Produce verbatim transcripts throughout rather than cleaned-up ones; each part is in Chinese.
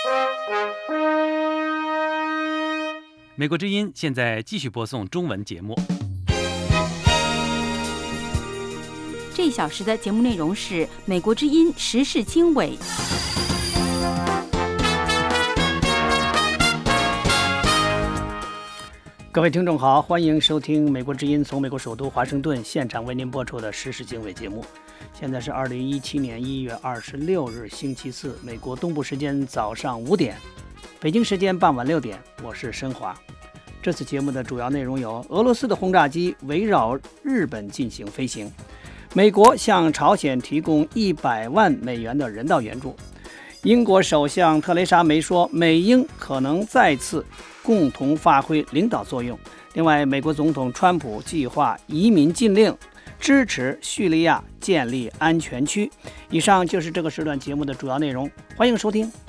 美国之音现在继续播送中文节目。 这一小时的节目内容是美国之音时事经纬。 各位听众好，欢迎收听美国之音从美国首都华盛顿现场为您播出的时事经纬节目。现在是二零一七年一月二十六日星期四，美国东部时间早上五点，北京时间傍晚六点，我是申华。这次节目的主要内容有：俄罗斯的轰炸机围绕日本进行飞行，美国向朝鲜提供一百万美元的人道援助，英国首相特蕾莎梅说，美英可能再次共同发挥领导作用。另外，美国总统川普计划移民禁令，支持叙利亚建立安全区。以上就是这个时段节目的主要内容，欢迎收听。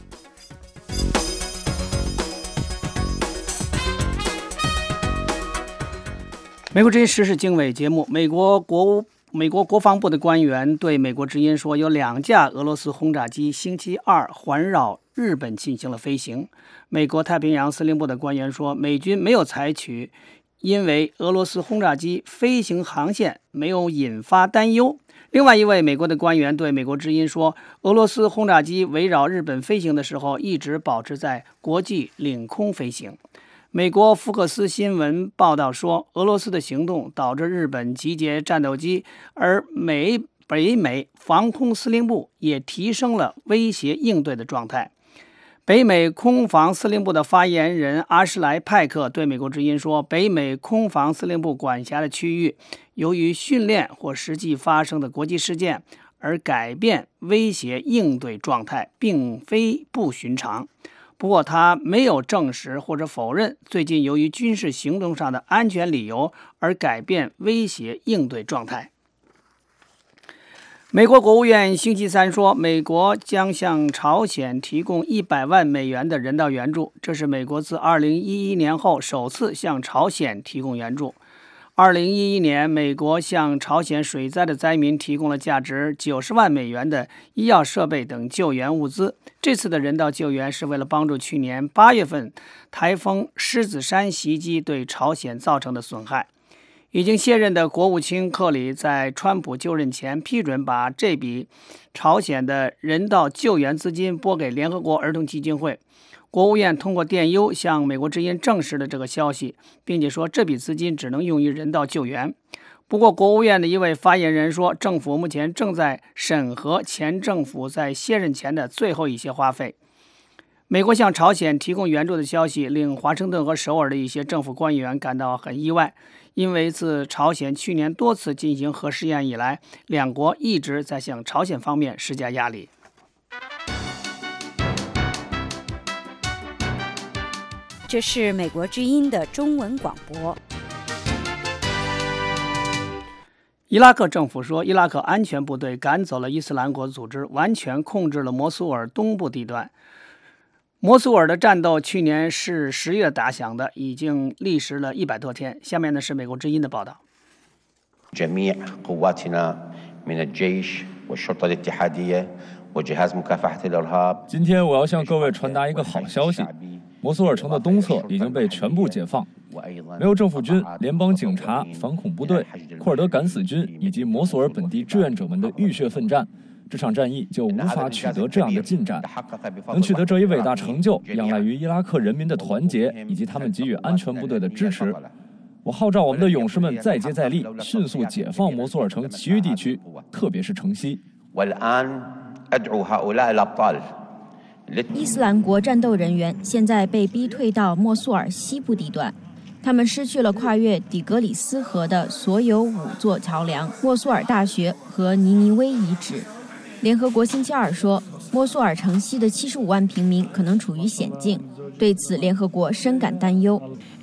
美国之音时事经纬节目，美国国务美国国防部的官员对美国之音说，有两架俄罗斯轰炸机星期二环绕日本进行了飞行。美国太平洋司令部的官员说，美军没有采取因为俄罗斯轰炸机飞行航线没有引发担忧。另外一位美国的官员对美国之音说，俄罗斯轰炸机围绕日本飞行的时候一直保持在国际领空飞行。美国福克斯新闻报道说，俄罗斯的行动导致日本集结战斗机，而美北美防空司令部也提升了威胁应对的状态。北美空防司令部的发言人阿什莱·派克对美国之音说，北美空防司令部管辖的区域由于训练或实际发生的国际事件而改变威胁应对状态，并非不寻常。不过他没有证实或者否认最近由于军事行动上的安全理由而改变威胁应对状态。美国国务院星期三说，美国将向朝鲜提供一百万美元的人道援助，这是美国自二零一一年后首次向朝鲜提供援助。二零一一年，美国向朝鲜水灾的灾民提供了价值九十万美元的医药设备等救援物资。这次的人道救援是为了帮助去年八月份台风狮子山袭击对朝鲜造成的损害。已经卸任的国务卿克里在川普就任前批准把这笔朝鲜的人道救援资金拨给联合国儿童基金会。国务院通过电邮向美国之音证实了这个消息，并且说这笔资金只能用于人道救援。不过国务院的一位发言人说，政府目前正在审核前政府在卸任前的最后一些花费。美国向朝鲜提供援助的消息令华盛顿和首尔的一些政府官员感到很意外，因为自朝鲜去年多次进行核试验以来，两国一直在向朝鲜方面施加压力。 这是美国之音的中文广播。 伊拉克政府说，伊拉克安全部队赶走了伊斯兰国组织，完全控制了摩苏尔东部地段。摩苏尔的战斗去年是十月打响的，已经历时了一百多天。下面呢是美国之音的报道。 جميع قواتنا من الجيش والشرطة الاتحادية وجهاز مكافحة الإرهاب。 今天我要向各位传达一个好消息，摩苏尔城的东侧已经被全部解放，没有政府军、联邦警察、反恐部队、库尔德敢死军以及摩苏尔本地志愿者们的浴血奋战，这场战役就无法取得这样的进展。能取得这一伟大成就，仰赖于伊拉克人民的团结以及他们给予安全部队的支持。我号召我们的勇士们再接再厉，迅速解放摩苏尔城其余地区，特别是城西。 伊斯兰国战斗人员现在被逼退到莫苏尔西部地段，他们失去了跨越底格里斯河的所有五座桥梁、莫苏尔大学和尼尼微遗址。联合国星期二说，莫苏尔城西的七十五万平民可能处于险境，对此联合国深感担忧。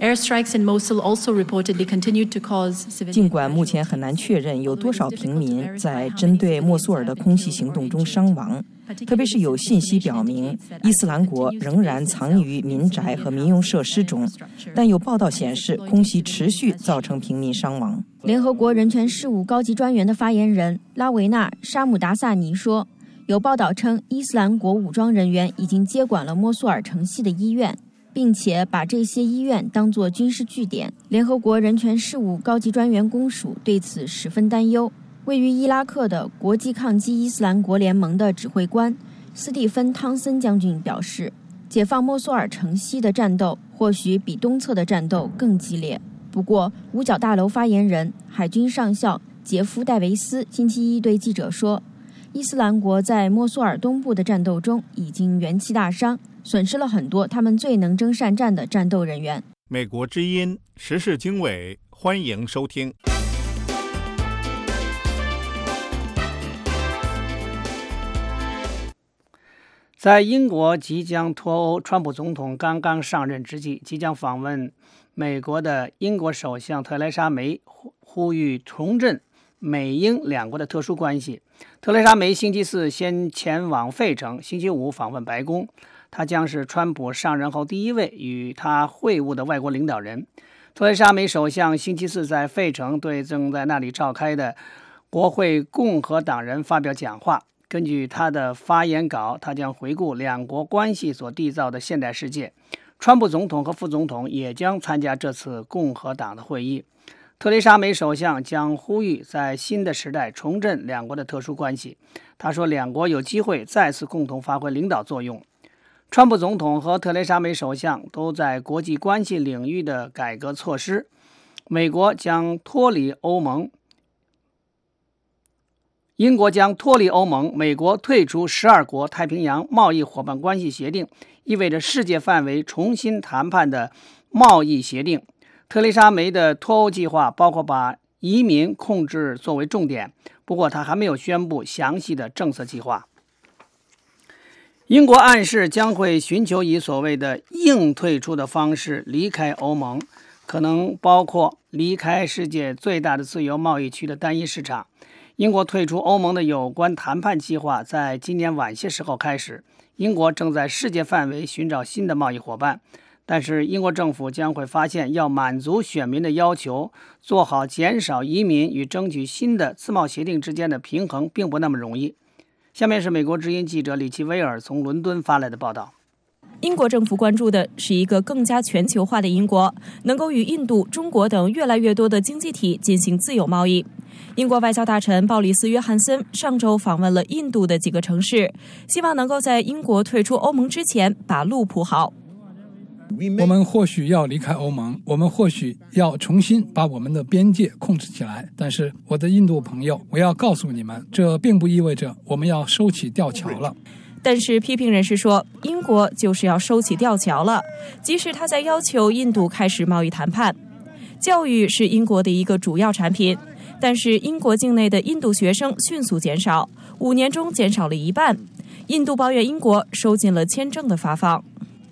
尽管目前很难确认有多少平民在针对莫苏尔的空袭行动中伤亡，特别是有信息表明伊斯兰国仍然藏于民宅和民用设施中，但有报道显示空袭持续造成平民伤亡。 联合国人权事务高级专员的发言人拉维纳·沙姆达萨尼说， 有报道称，伊斯兰国武装人员已经接管了莫苏尔城西的医院，并且把这些医院当作军事据点。联合国人权事务高级专员公署对此十分担忧。位于伊拉克的国际抗击伊斯兰国联盟的指挥官斯蒂芬·汤森将军表示，解放莫苏尔城西的战斗或许比东侧的战斗更激烈。不过，五角大楼发言人海军上校杰夫·戴维斯星期一对记者说，伊斯兰国在莫苏尔东部的战斗中已经元气大伤，损失了很多他们最能征善战的战斗人员。 美国之音时事经纬，欢迎收听。 在英国即将脱欧，川普总统刚刚上任之际，即将访问美国的英国首相特蕾莎梅呼吁重振美英两国的特殊关系。特蕾莎梅星期四先前往费城，星期五访问白宫。她将是川普上任后第一位与他会晤的外国领导人。特蕾莎梅首相星期四在费城对正在那里召开的国会共和党人发表讲话。根据他的发言稿，他将回顾两国关系所缔造的现代世界。川普总统和副总统也将参加这次共和党的会议。特蕾莎梅首相将呼吁在新的时代重振两国的特殊关系。他说，两国有机会再次共同发挥领导作用。川普总统和特蕾莎梅首相都在国际关系领域的改革措施。美国将脱离欧盟。英国将脱离欧盟，美国退出十二国太平洋贸易伙伴关系协定，意味着世界范围重新谈判的贸易协定。特蕾莎梅的脱欧计划包括把移民控制作为重点，不过他还没有宣布详细的政策计划。英国暗示将会寻求以所谓的硬退出的方式离开欧盟，可能包括离开世界最大的自由贸易区的单一市场。英国退出欧盟的有关谈判计划在今年晚些时候开始。英国正在世界范围寻找新的贸易伙伴，但是英国政府将会发现，要满足选民的要求，做好减少移民与争取新的自贸协定之间的平衡，并不那么容易。下面是美国之音记者李奇威尔从伦敦发来的报道。 英国政府关注的是一个更加全球化的英国，能够与印度、中国等越来越多的经济体进行自由贸易。英国外交大臣鲍里斯·约翰森上周访问了印度的几个城市，希望能够在英国退出欧盟之前把路铺好。 我们或许要离开欧盟，我们或许要重新把我们的边界控制起来，但是我的印度朋友，我要告诉你们，这并不意味着我们要收起吊桥了。 但是批评人士说，英国就是要收起吊桥了，即使他在要求印度开始贸易谈判。教育是英国的一个主要产品，但是英国境内的印度学生迅速减少，五年中减少了一半。印度抱怨英国收紧了签证的发放。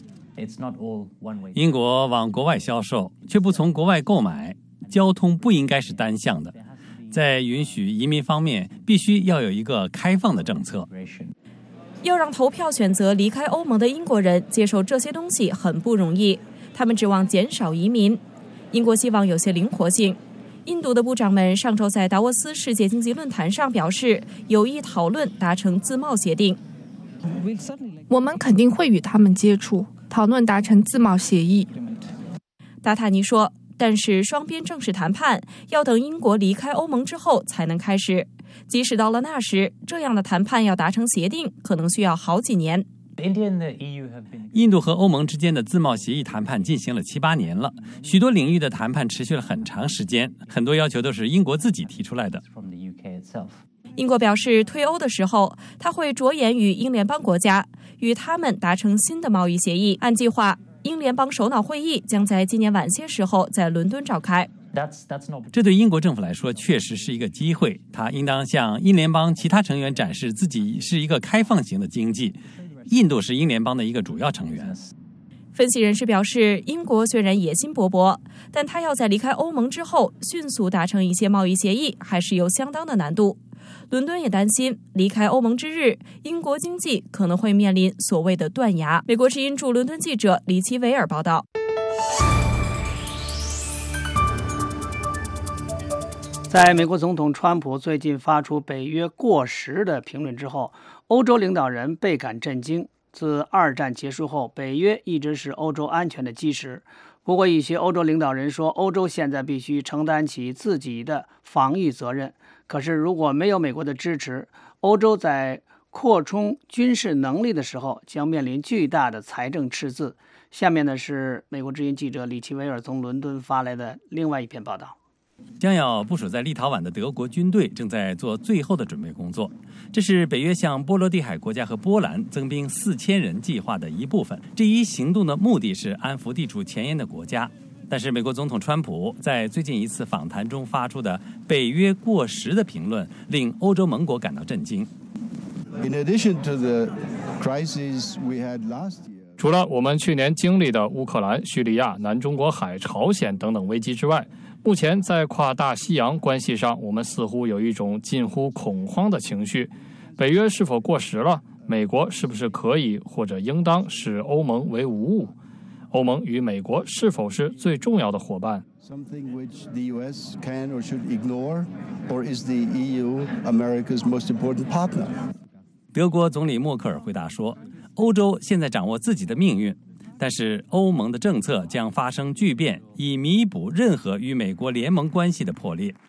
英国往国外销售，却不从国外购买，交通不应该是单向的。在允许移民方面，必须要有一个开放的政策。 要让投票选择离开欧盟的英国人接受这些东西很不容易，他们指望减少移民。英国希望有些灵活性。印度的部长们上周在达沃斯世界经济论坛上表示，有意讨论达成自贸协定。 我们肯定会与他们接触，讨论达成自贸协议。 达塔尼说，但是双边正式谈判要等英国离开欧盟之后才能开始，即使到了那时，这样的谈判要达成协定可能需要好几年。 印度和欧盟之间的自贸协议谈判进行了七八年了，许多领域的谈判持续了很长时间，很多要求都是英国自己提出来的。 英国表示，退欧的时候，他会着眼于英联邦国家，与他们达成新的贸易协议。按计划，英联邦首脑会议将在今年晚些时候在伦敦召开。 这对英国政府来说确实是一个机会，它应当向英联邦其他成员展示自己是一个开放型的经济。印度是英联邦的一个主要成员。 分析人士表示，英国虽然野心勃勃，但他要在离开欧盟之后迅速达成一些贸易协议，还是有相当的难度。伦敦也担心，离开欧盟之日，英国经济可能会面临所谓的断崖。美国之音驻伦敦记者李奇维尔报道。 在美国总统川普最近发出北约过时的评论之后， 欧洲领导人倍感震惊。自二战结束后，北约一直是欧洲安全的基石。不过，一些欧洲领导人说，欧洲现在必须承担起自己的防御责任。可是，如果没有美国的支持，欧洲在扩充军事能力的时候将面临巨大的财政赤字。下面呢是美国之音记者李奇维尔从伦敦发来的另外一篇报道。 将要部署在立陶宛的德国军队正在做最后的准备工作，这是北约向波罗的海国家和波兰增兵四千人计划的一部分。这一行动的目的是安抚地处前沿的国家。但是美国总统川普在最近一次访谈中发出的北约过时的评论，令欧洲盟国感到震惊。 除了我们去年经历的乌克兰、叙利亚、南中国海、朝鲜等等危机之外，目前在跨大西洋关系上，我们似乎有一种近乎恐慌的情绪。北约是否过时了？美国是不是可以或者应当视欧盟为无物？欧盟与美国是否是最重要的伙伴？ 德国总理默克尔回答说，欧洲现在掌握自己的命运，但是欧盟的政策将发生巨变，以弥补任何与美国联盟关系的破裂。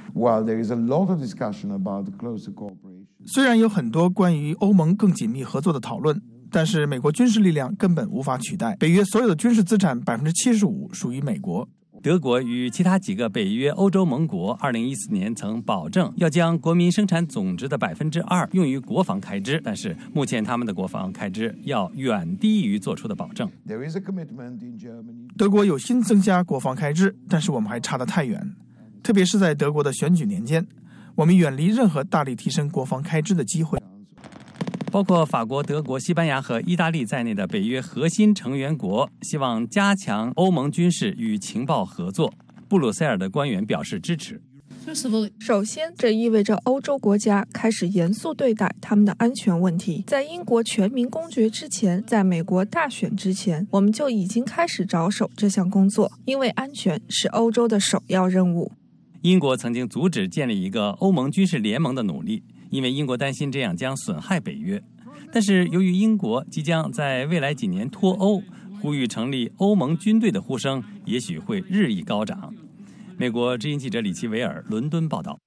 虽然有很多关于欧盟更紧密合作的讨论，但是美国军事力量根本无法取代。北约所有的军事资产 百分之七十五 属于美国。 德国与其他几个北约欧洲盟国二零一四年曾保证要将国民生产总值的 百分之二 用于国防开支，但是目前他们的国防开支要远低于做出的保证。 德国有心增加国防开支，但是我们还差得太远，特别是在德国的选举年间，我们远离任何大力提升国防开支的机会。 包括法国、德国、西班牙和意大利在内的北约核心成员国希望加强欧盟军事与情报合作。布鲁塞尔的官员表示支持。 首先，这意味着欧洲国家开始严肃对待他们的安全问题。在英国全民公决之前，在美国大选之前，我们就已经开始着手这项工作，因为安全是欧洲的首要任务。 英国曾经阻止建立一个欧盟军事联盟的努力，因为英国担心这样将损害北约。但是由于英国即将在未来几年脱欧，呼吁成立欧盟军队的呼声也许会日益高涨。美国之音记者李奇维尔伦敦报道。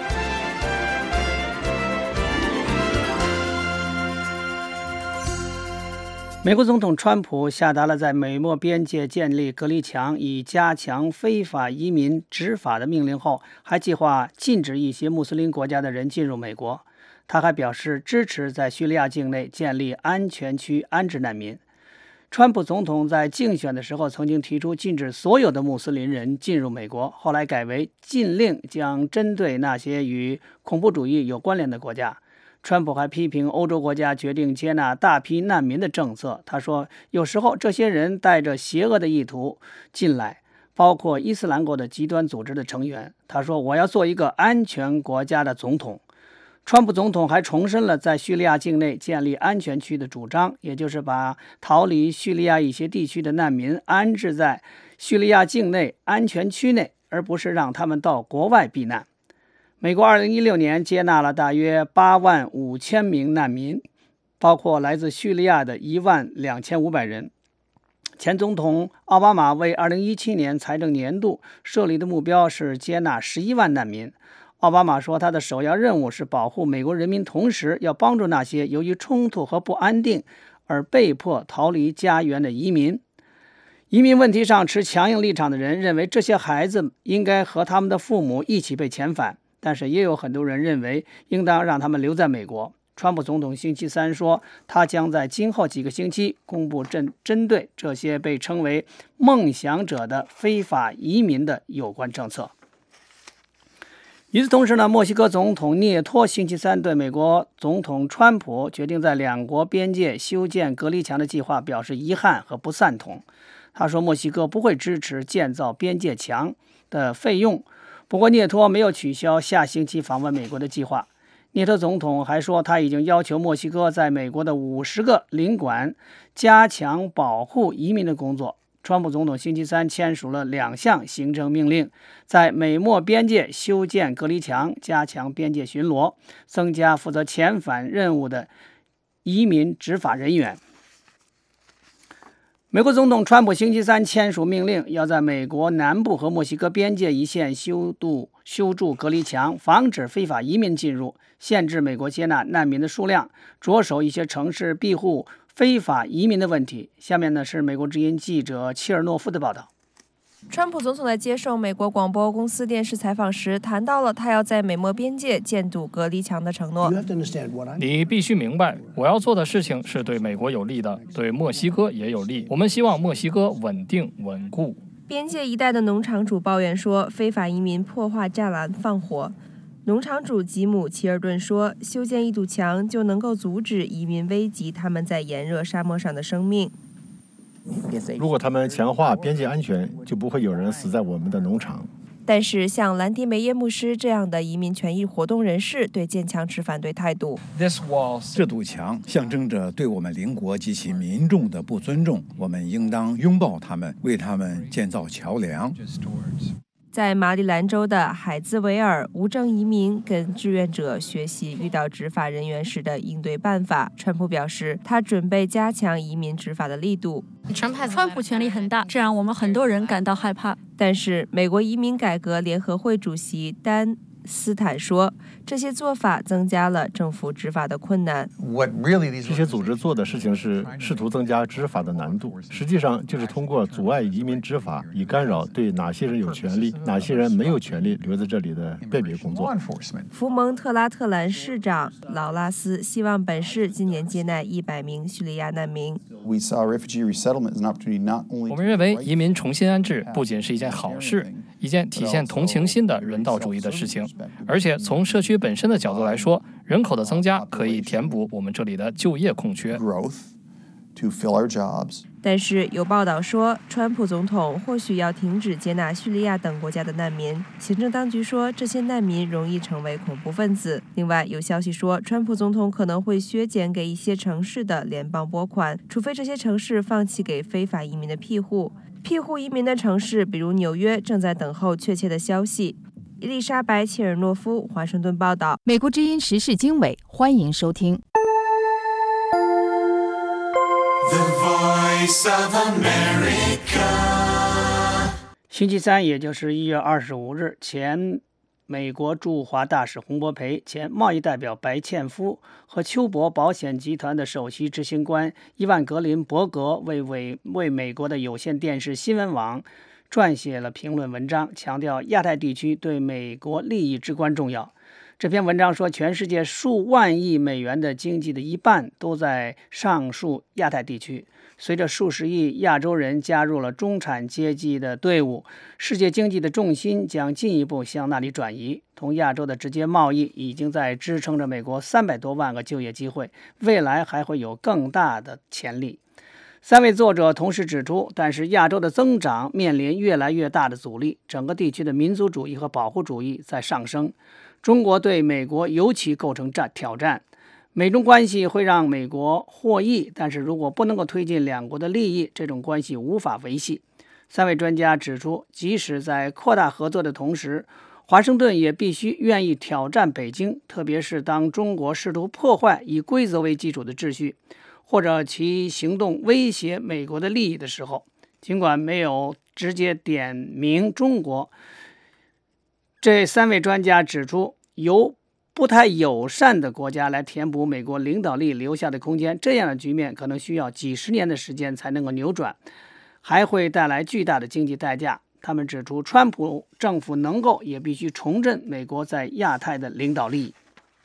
美国总统川普下达了在美墨边界建立隔离墙，以加强非法移民执法的命令后，还计划禁止一些穆斯林国家的人进入美国。他还表示支持在叙利亚境内建立安全区安置难民。川普总统在竞选的时候曾经提出禁止所有的穆斯林人进入美国，后来改为禁令将针对那些与恐怖主义有关联的国家。川普还批评欧洲国家决定接纳大批难民的政策。他说，有时候这些人带着邪恶的意图进来，包括伊斯兰国的极端组织的成员。他说，我要做一个安全国家的总统。川普总统还重申了在叙利亚境内建立安全区的主张，也就是把逃离叙利亚一些地区的难民安置在叙利亚境内安全区内，而不是让他们到国外避难。美国二零一六年接纳了大约八万五千名难民，包括来自叙利亚的一万两千五百人。前总统奥巴马为二零一七年财政年度设立的目标是接纳十一万难民。奥巴马说，他的首要任务是保护美国人民，同时要帮助那些由于冲突和不安定而被迫逃离家园的移民。移民问题上持强硬立场的人认为，这些孩子应该和他们的父母一起被遣返，但是也有很多人认为应当让他们留在美国。川普总统星期三说，他将在今后几个星期公布针针对这些被称为梦想者的非法移民的有关政策。与此同时呢，墨西哥总统涅托星期三对美国总统川普决定在两国边界修建隔离墙的计划表示遗憾和不赞同。他说，墨西哥不会支持建造边界墙的费用。不过涅托没有取消下星期访问美国的计划。涅托总统还说，他已经要求墨西哥在美国的五十个领馆加强保护移民的工作， 川普总统星期三签署了两项行政命令，在美墨边界修建隔离墙，加强边界巡逻，增加负责遣返任务的移民执法人员。美国总统川普星期三签署命令，要在美国南部和墨西哥边界一线修筑修筑隔离墙，防止非法移民进入，限制美国接纳难民的数量，着手一些城市庇护非法移民的问题。下面呢是美国之音记者切尔诺夫的报道。 川普总统在接受美国广播公司电视采访时，谈到了他要在美墨边界建筑隔离墙的承诺。 你必须明白，我要做的事情是对美国有利的，对墨西哥也有利。我们希望墨西哥稳定稳固。 边界一带的农场主抱怨说，非法移民破坏栅栏放火。农场主吉姆·齐尔顿说，修建一堵墙就能够阻止移民危及他们在炎热沙漠上的生命。 如果他们强化边界安全，就不会有人死在我们的农场。 但是像兰迪梅耶牧师这样的移民权益活动人士对建墙持反对态度。 这堵墙象征着对我们邻国及其民众的不尊重，我们应当拥抱他们，为他们建造桥梁。 在马里兰州的海兹维尔，无证移民跟志愿者学习遇到执法人员时的应对办法。川普表示，他准备加强移民执法的力度。 川普权力很大，这让我们很多人感到害怕。 但是，美国移民改革联合会主席丹斯坦说，这些做法增加了政府执法的困难。 这些组织做的事情是试图增加执法的难度，实际上就是通过阻碍移民执法，以干扰对哪些人有权利、哪些人没有权利留在这里的辨别工作。 福蒙特拉特兰市长劳拉斯希望本市今年接纳一百名叙利亚难民。 我们认为移民重新安置不仅是一件好事，一件体现同情心的人道主义的事情，而且从社区本身的角度来说，人口的增加可以填补我们这里的就业空缺。 但是有报道说，川普总统或许要停止接纳叙利亚等国家的难民。行政当局说，这些难民容易成为恐怖分子。另外，有消息说，川普总统可能会削减给一些城市的联邦拨款，除非这些城市放弃给非法移民的庇护。庇护移民的城市，比如纽约，正在等候确切的消息。伊丽莎白·切尔诺夫，华盛顿报道。 美国之音时事经纬，欢迎收听。 The Voice of America。 星期三，也就是一月二十五日，前美国驻华大使洪博培、前贸易代表白茜夫和邱博保险集团的首席执行官伊万格林伯格为为为美国的有线电视新闻网撰写了评论文章，强调亚太地区对美国利益至关重要。这篇文章说，全世界数万亿美元的经济的一半都在上述亚太地区。随着数十亿亚洲人加入了中产阶级的队伍，世界经济的重心将进一步向那里转移。同亚洲的直接贸易已经在支撑着美国三百多万个就业机会，未来还会有更大的潜力。三位作者同时指出，但是亚洲的增长面临越来越大的阻力，整个地区的民族主义和保护主义在上升。中国对美国尤其构成战挑战。美中关系会让美国获益，但是如果不能够推进两国的利益，这种关系无法维系。三位专家指出，即使在扩大合作的同时，华盛顿也必须愿意挑战北京，特别是当中国试图破坏以规则为基础的秩序，或者其行动威胁美国的利益的时候。尽管没有直接点名中国，这三位专家指出，由不太友善的国家来填补美国领导力留下的空间，这样的局面可能需要几十年的时间才能够扭转，还会带来巨大的经济代价。他们指出，川普政府能够也必须重振美国在亚太的领导力。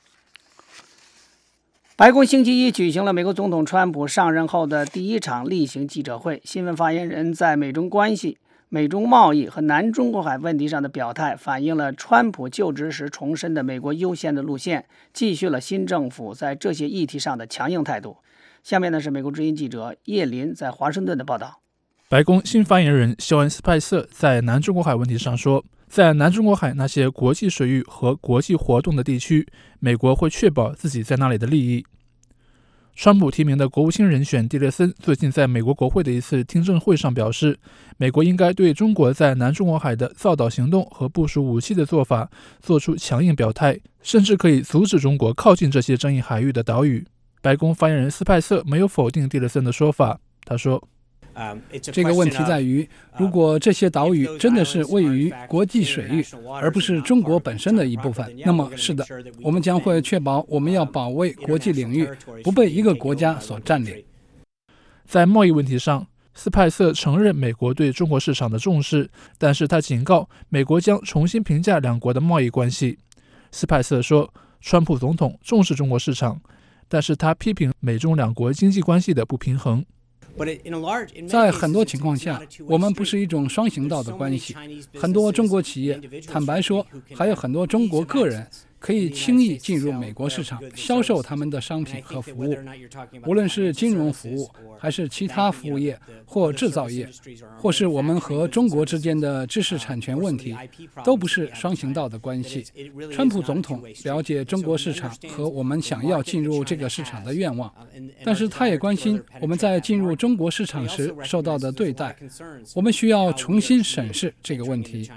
白宫星期一举行了美国总统川普上任后的第一场例行记者会，新闻发言人在美中关系、美中贸易和南中国海问题上的表态，反映了川普就职时重申的美国优先的路线，继续了新政府在这些议题上的强硬态度。下面呢是美国之音记者叶林在华盛顿的报道。 白宫新发言人肖恩·斯派瑟在南中国海问题上说，在南中国海那些国际水域和国际活动的地区，美国会确保自己在那里的利益。 川普提名的国务卿人选蒂勒森最近在美国国会的一次听证会上表示，美国应该对中国在南中国海的造岛行动和部署武器的做法做出强硬表态，甚至可以阻止中国靠近这些争议海域的岛屿。白宫发言人斯派瑟没有否定蒂勒森的说法，他说， 这个问题在于，如果这些岛屿真的是位于国际水域，而不是中国本身的一部分，那么是的，我们将会确保我们要保卫国际领域不被一个国家所占领。 在贸易问题上，斯派瑟承认美国对中国市场的重视，但是他警告美国将重新评价两国的贸易关系。斯派瑟说，川普总统重视中国市场，但是他批评美中两国经济关系的不平衡。 在很多情况下，我们不是一种双行道的关系。很多中国企业，坦白说，还有很多中国个人可以轻易进入美国市场，销售他们的商品和服务，无论是金融服务，还是其他服务业或制造业，或是我们和中国之间的知识产权问题，都不是双行道的关系。川普总统了解中国市场和我们想要进入这个市场的愿望，但是他也关心我们在进入中国市场时受到的对待。我们需要重新审视这个问题。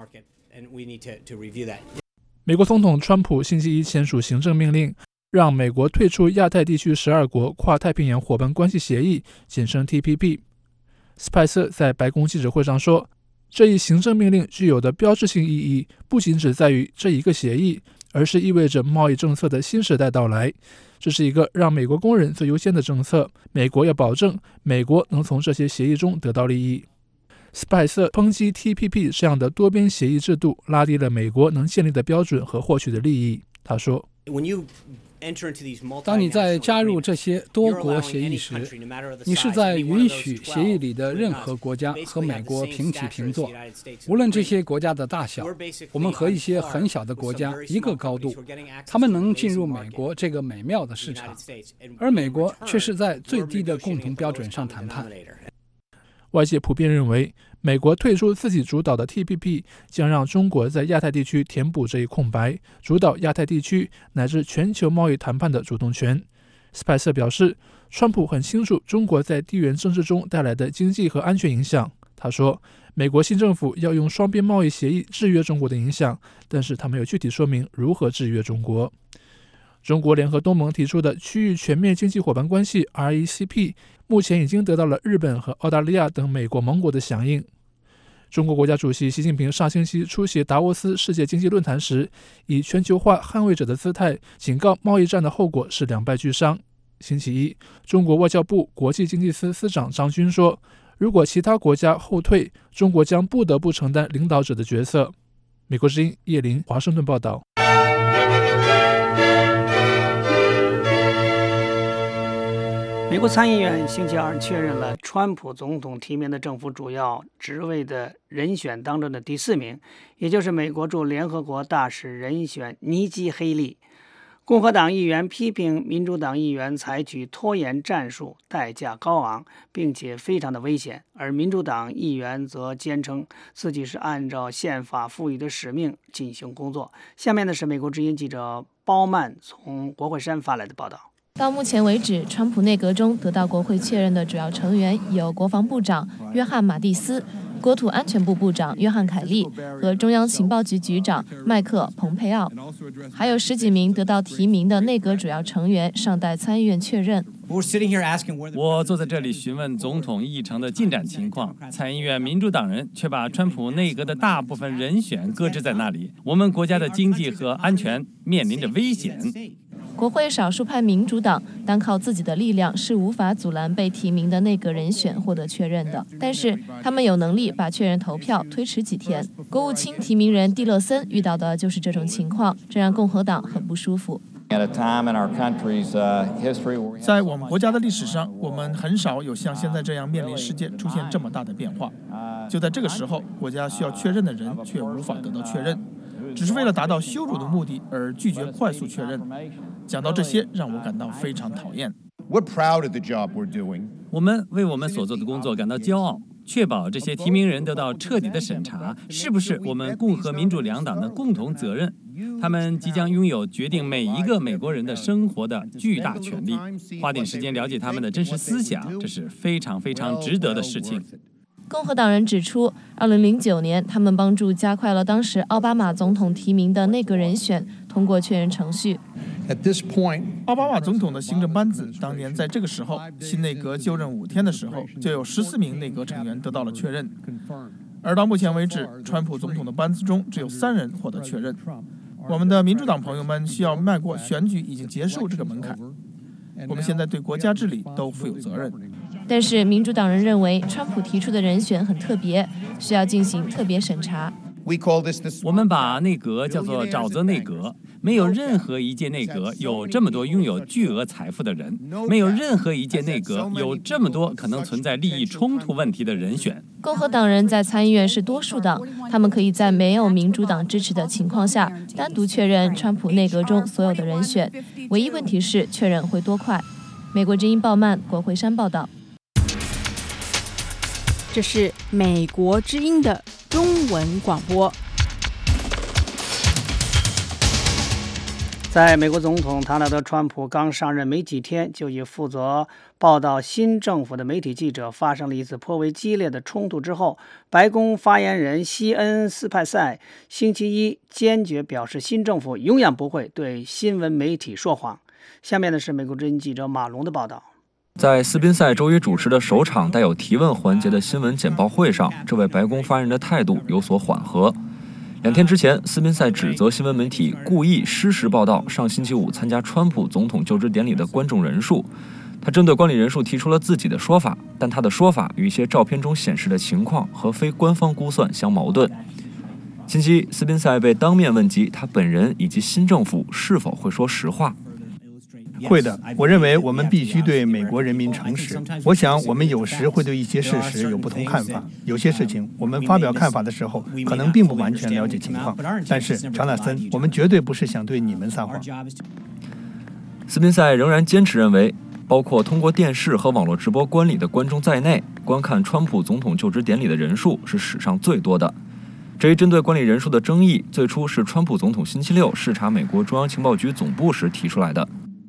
美国总统川普星期一签署行政命令，让美国退出亚太地区十二国跨太平洋伙伴关系协议，简称 T P P。斯派瑟在白宫记者会上说，这一行政命令具有的标志性意义，不仅只在于这一个协议，而是意味着贸易政策的新时代到来。这是一个让美国工人最优先的政策，美国要保证美国能从这些协议中得到利益。斯派瑟抨击 T P P 这样的多边协议制度拉低了美国能建立的标准和获取的利益。他说， 当你在加入这些多国协议时，你是在允许协议里的任何国家和美国平起平坐，无论这些国家的大小。我们和一些很小的国家一个高度，他们能进入美国这个美妙的市场，而美国却是在最低的共同标准上谈判。 外界普遍认为，美国退出自己主导的 T P P 将让中国在亚太地区填补这一空白，主导亚太地区乃至全球贸易谈判的主动权。斯派瑟表示，川普很清楚中国在地缘政治中带来的经济和安全影响。他说，美国新政府要用双边贸易协议制约中国的影响，但是他没有具体说明如何制约中国。中国联合东盟提出的区域全面经济伙伴关系 R E C P 目前已经得到了日本和澳大利亚等美国盟国的响应。中国国家主席习近平上星期出席达沃斯世界经济论坛时，以全球化捍卫者的姿态警告贸易战的后果是两败俱伤。星期一，中国外交部国际经济司司长张军说，如果其他国家后退，中国将不得不承担领导者的角色。美国之音叶林华盛顿报道。 美国参议院星期二确认了川普总统提名的政府主要职位的人选当中的第四名，也就是美国驻联合国大使人选尼基·黑利。共和党议员批评民主党议员采取拖延战术，代价高昂，并且非常的危险，而民主党议员则坚称自己是按照宪法赋予的使命进行工作。下面呢是美国之音记者包曼从国会山发来的报道。 到目前为止，川普内阁中得到国会确认的主要成员有国防部长约翰·马蒂斯、国土安全部部长约翰·凯利和中央情报局局长麦克·蓬佩奥，还有十几名得到提名的内阁主要成员尚待参议院确认。 我坐在这里询问总统议程的进展情况，参议院民主党人却把川普内阁的大部分人选搁置在那里。我们国家的经济和安全面临着危险。 国会少数派民主党单靠自己的力量是无法阻拦被提名的内阁人选获得确认的，但是他们有能力把确认投票推迟几天。国务卿提名人蒂勒森遇到的就是这种情况，这让共和党很不舒服。 在我们国家的历史上，我们很少有像现在这样面临世界出现这么大的变化。就在这个时候，国家需要确认的人却无法得到确认，只是为了达到羞辱的目的而拒绝快速确认。讲到这些，让我感到非常讨厌。 我们为我们所做的工作感到骄傲， 确保这些提名人得到彻底的审查，是不是我们共和民主两党的共同责任？他们即将拥有决定每一个美国人的生活的巨大权利。花点时间了解他们的真实思想，这是非常非常值得的事情。 共和党人指出，二零零九年他们帮助加快了当时奥巴马总统提名的内阁人选通过确认程序。 奥巴马总统的行政班子当年在这个时候，新内阁就任五天的时候，就有十四名内阁成员得到了确认。而到目前为止，川普总统的班子中只有三人获得确认。我们的民主党朋友们需要迈过选举已经结束这个门槛。我们现在对国家治理都负有责任。 但是民主党人认为，川普提出的人选很特别，需要进行特别审查。 我们把内阁叫做沼泽内阁，没有任何一届内阁有这么多拥有巨额财富的人，没有任何一届内阁有这么多可能存在利益冲突问题的人选。 共和党人在参议院是多数党，他们可以在没有民主党支持的情况下，单独确认川普内阁中所有的人选。唯一问题是确认会多快。美国之音鲍曼、郭慧山报道。 这是美国之音的中文广播。 在美国总统唐纳德·川普刚上任没几天，就与负责报道新政府的媒体记者发生了一次颇为激烈的冲突之后，白宫发言人西恩·斯派塞星期一坚决表示，新政府永远不会对新闻媒体说谎。下面呢是美国之音记者马龙的报道。 在斯宾塞周一主持的首场带有提问环节的新闻简报会上，这位白宫发言人的态度有所缓和。两天之前，斯宾塞指责新闻媒体故意失实报道上星期五参加川普总统就职典礼的观众人数。他针对观礼人数提出了自己的说法，但他的说法与一些照片中显示的情况和非官方估算相矛盾。星期一，斯宾塞被当面问及他本人以及新政府是否会说实话。 会的，我认为我们必须对美国人民诚实。我想我们有时会对一些事实有不同看法，有些事情我们发表看法的时候可能并不完全了解情况。但是查纳森，我们绝对不是想对你们撒谎。 斯宾塞仍然坚持认为，包括通过电视和网络直播观礼的观众在内，观看川普总统就职典礼的人数是史上最多的。这一针对观礼人数的争议，最初是川普总统星期六视察美国中央情报局总部时提出来的。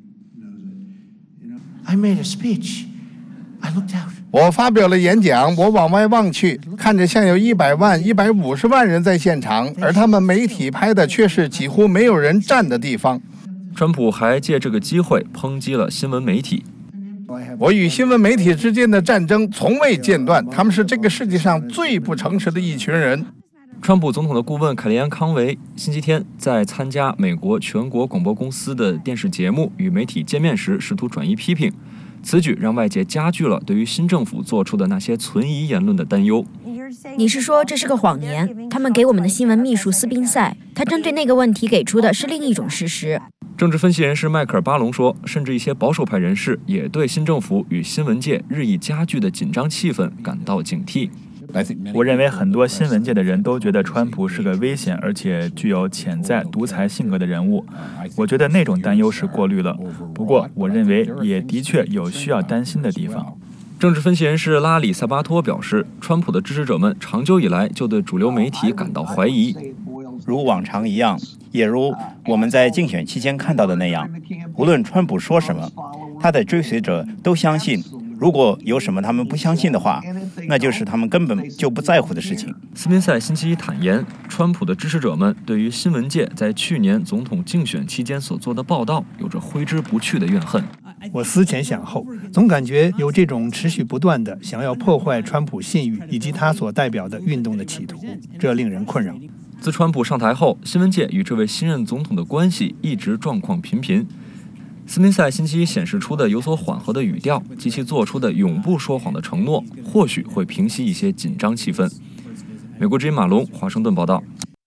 I made a speech. I looked out. 我发表了演讲，我往外望去，看着像有一百万、一百五十万人在现场，而他们媒体拍的却是几乎没有人站的地方。 川普还借这个机会抨击了新闻媒体。 我与新闻媒体之间的战争从未间断，他们是这个世界上最不诚实的一群人。 川普总统的顾问凯利安·康维星期天在参加美国全国广播公司的电视节目与媒体见面时，试图转移批评。此举让外界加剧了对于新政府做出的那些存疑言论的担忧。 你是说这是个谎言？他们给我们的新闻秘书斯宾塞，他针对那个问题给出的是另一种事实。 政治分析人士迈克尔·巴隆说，甚至一些保守派人士也对新政府与新闻界日益加剧的紧张气氛感到警惕。 我认为很多新闻界的人都觉得川普是个危险而且具有潜在独裁性格的人物。我觉得那种担忧是过滤了，不过我认为也的确有需要担心的地方。 政治分析人士拉里·萨巴托表示，川普的支持者们长久以来就对主流媒体感到怀疑。 如往常一样，也如我们在竞选期间看到的那样，无论川普说什么，他的追随者都相信。如果有什么他们不相信的话，那就是他们根本就不在乎的事情。 斯宾塞星期一坦言，川普的支持者们对于新闻界在去年总统竞选期间所做的报道有着挥之不去的怨恨。 我思前想后，总感觉有这种持续不断的想要破坏川普信誉以及他所代表的运动的企图，这令人困扰。 自川普上台后，新闻界与这位新任总统的关系一直状况频频。斯宾塞星期一显示出的有所缓和的语调及其做出的永不说谎的承诺，或许会平息一些紧张气氛。美国之音马龙华盛顿报道。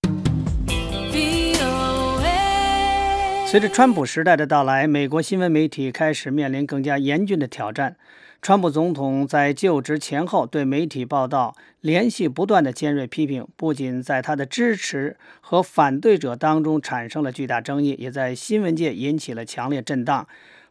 随着川普时代的到来，美国新闻媒体开始面临更加严峻的挑战。川普总统在就职前后对媒体报道连续不断的尖锐批评，不仅在他的支持和反对者当中产生了巨大争议，也在新闻界引起了强烈震荡。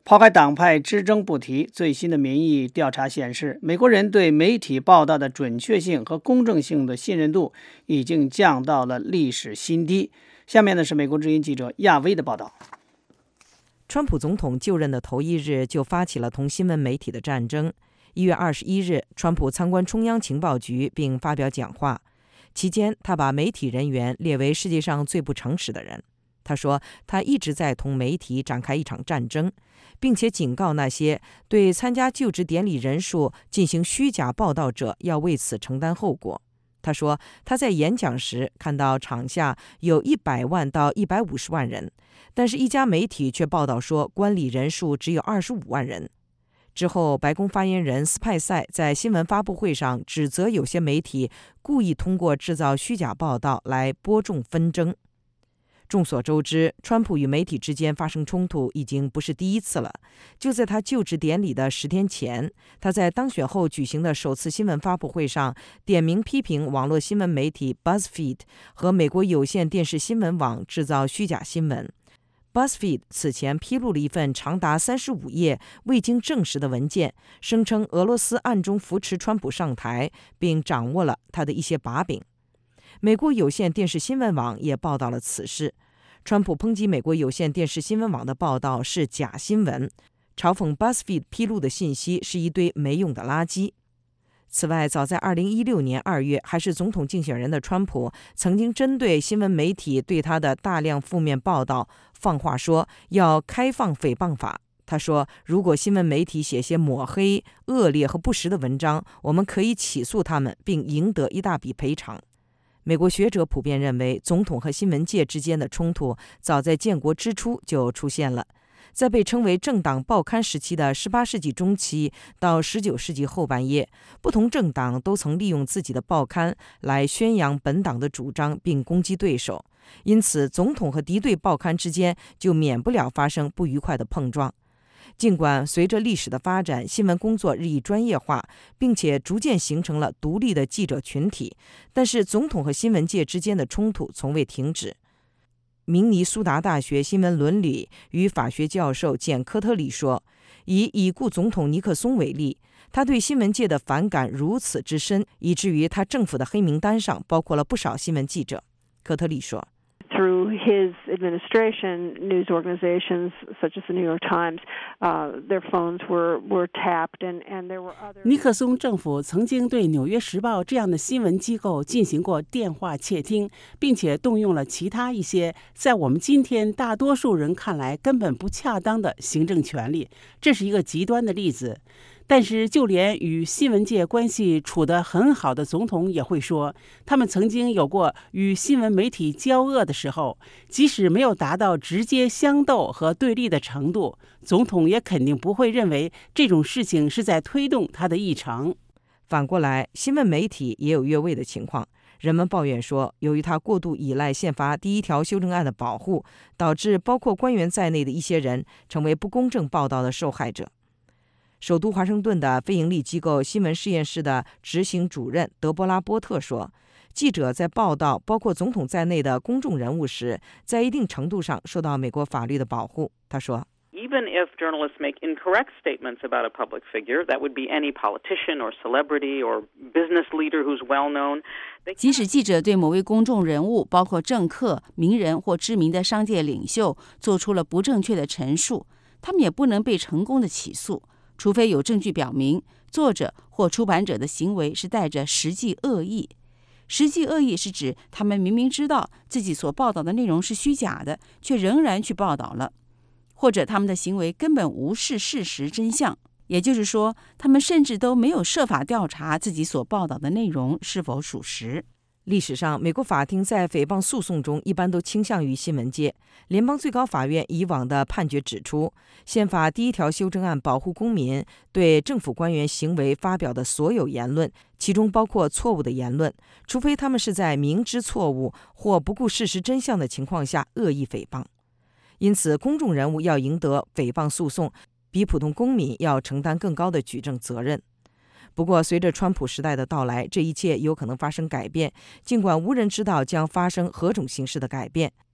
抛开党派之争不提，最新的民意调查显示，美国人对媒体报道的准确性和公正性的信任度已经降到了历史新低。下面呢是美国之音记者亚威的报道。 川普总统就任的头一日就发起了同新闻媒体的战争。一月二十一日，川普参观中央情报局并发表讲话，期间他把媒体人员列为世界上最不诚实的人。他说，他一直在同媒体展开一场战争，并且警告那些对参加就职典礼人数进行虚假报道者要为此承担后果。他说，他在演讲时看到场下有一百万到一百五十万人，但是一家媒体却报道说观礼人数只有二十五万人。之后，白宫发言人斯派塞在新闻发布会上指责有些媒体故意通过制造虚假报道来播种纷争。众所周知，川普与媒体之间发生冲突已经不是第一次了。就在他就职典礼的十天前，他在当选后举行的首次新闻发布会上，点名批评网络新闻媒体 BuzzFeed 和美国有线电视新闻网制造虚假新闻。BuzzFeed 此前披露了一份长达三十五页未经证实的文件，声称俄罗斯暗中扶持川普上台，并掌握了他的一些把柄。美国有线电视新闻网也报道了此事。川普抨击美国有线电视新闻网的报道是假新闻，嘲讽 BuzzFeed 披露的信息是一堆没用的垃圾。此外，早在二零一六年二月，还是总统竞选人的川普曾经针对新闻媒体对他的大量负面报道放话说要开放诽谤法。他说，如果新闻媒体写些抹黑、恶劣和不实的文章，我们可以起诉他们并赢得一大笔赔偿。美国学者普遍认为，总统和新闻界之间的冲突早在建国之初就出现了。在被称为政党报刊时期的十八世纪中期到十九世纪后半叶，不同政党都曾利用自己的报刊来宣扬本党的主张并攻击对手，因此总统和敌对报刊之间就免不了发生不愉快的碰撞。尽管随着历史的发展，新闻工作日益专业化，并且逐渐形成了独立的记者群体，但是总统和新闻界之间的冲突从未停止。明尼苏达大学新闻伦理与法学教授简·科特里说，以已故总统尼克松为例，他对新闻界的反感如此之深，以至于他政府的黑名单上包括了不少新闻记者。科特里说， Through his administration, news organizations such as the New York Times, uh, their phones were were tapped, and and there were other. 尼克松政府曾经对《纽约时报》这样的新闻机构进行过电话窃听，并且动用了其他一些在我们今天大多数人看来根本不恰当的行政权力。这是一个极端的例子。但是，就连与新闻界关系处得很好的总统也会说，他们曾经有过与新闻媒体交恶的时候，即使没有达到直接相斗和对立的程度，总统也肯定不会认为这种事情是在推动他的议程。 反过来，新闻媒体也有越位的情况。人们抱怨说，由于他过度依赖宪法第一条修正案的保护，导致包括官员在内的一些人成为不公正报道的受害者。首都华盛顿的非营利机构新闻实验室的执行主任德波拉·波特说，记者在报道包括总统在内的公众人物时，在一定程度上受到美国法律的保护。他说， Even if journalists make incorrect statements about a public figure, that would be any politician or celebrity or business leader who's well known. 即使记者对某位公众人物，包括政客、名人或知名的商界领袖，做出了不正确的陈述，他们也不能被成功的起诉。除非有证据表明作者或出版者的行为是带着实际恶意。实际恶意是指他们明明知道自己所报道的内容是虚假的，却仍然去报道了，或者他们的行为根本无视事实真相，也就是说，他们甚至都没有设法调查自己所报道的内容是否属实。 历史上，美国法庭在诽谤诉讼中一般都倾向于新闻界。联邦最高法院以往的判决指出，宪法第一条修正案保护公民对政府官员行为发表的所有言论，其中包括错误的言论，除非他们是在明知错误或不顾事实真相的情况下恶意诽谤。因此，公众人物要赢得诽谤诉讼，比普通公民要承担更高的举证责任。不过，随着川普时代的到来，这一切有可能发生改变，尽管无人知道将发生何种形式的改变。